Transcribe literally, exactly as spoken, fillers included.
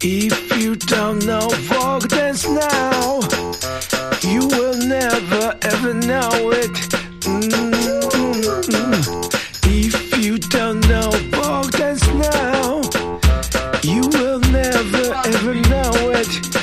If you don't know folk dance now, you will never ever know it. Mm-mm-mm. If you don't know folk dance now, you will never ever know it.